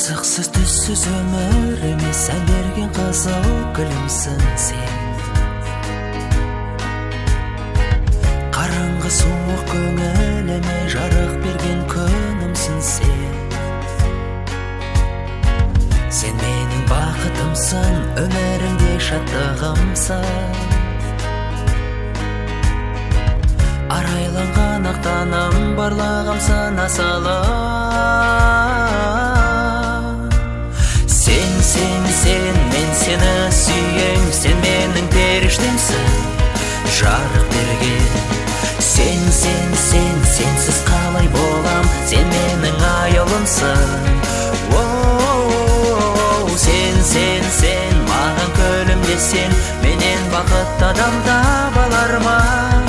Қызықсыз түссіз өміріме сән берген қызыл гүлімсің сен. Қараңғы суық көңіліме жарық берген күнімсің сен. Сен менің бақытымсың, өмірімде шаттығымсың. Арайланған ақтаным барлығымсың асылым. Сен, мен сені сүйем, сен менің періштемсің, жарық берген. Сенсіз қалай болам, сен менің аяулымсың. Сен, маған күлімдесең, менен бақытты адам табылар ма?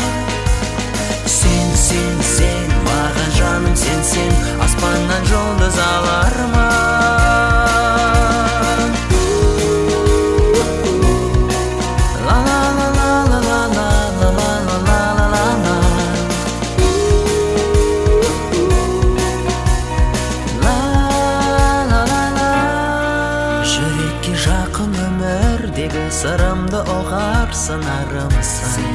Сен, маған жаным сен, аспаннан жұлдыз алар ма? Жүрекке жақын өмірдегі сырымды ұғарсың арымсың.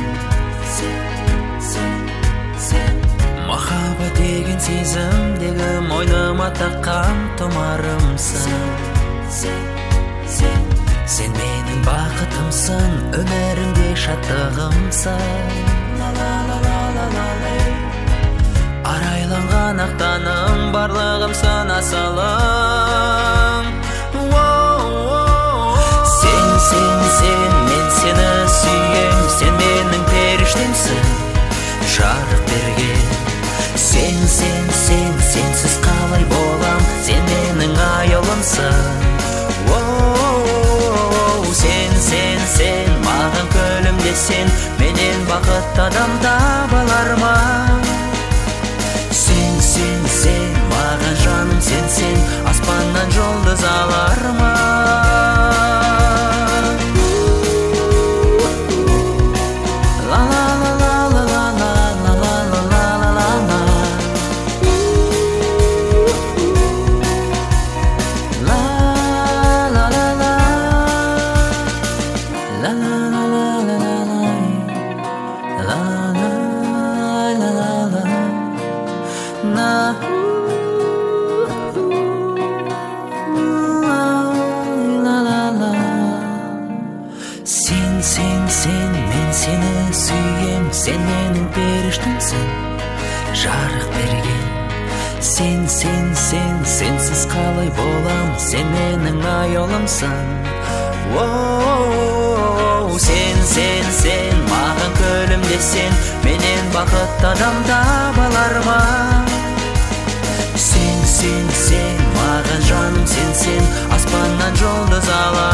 Махаббат деген сезімдегі мойныма таққан тұмарымсың. Сен менің бақытымсың, өмірімде шаттығымсың. Арайланған ақтаным барлығымсың асылым. Сен, мен сені сүйем, сен менің періштемсің, жарық берген. Сенсіз қалай болам, сен менің аяулымсың. Сен, маған күлімдесең, менен бақытты адам табылар ма? Сен, маған жаным сен, аспаннан жұлдыз алар ма? Сен, мен сені сүйем, сен менің періштемсің, жарық берген. Сенсіз қалай болам, сен менің аяулымсың. Сен, маған күлімдесең, менен бақытты адам табылар ма? Сен, маған жаным сен, аспаннан жұлдыз алар.